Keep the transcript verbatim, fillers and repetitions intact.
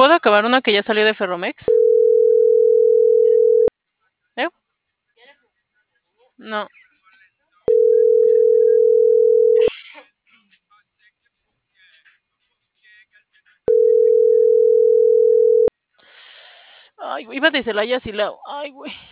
¿Puedo acabar una que ya salió de Ferromex? ¿Eh? No. Ay, güey, iba de Celaya a Silao. Ay, güey.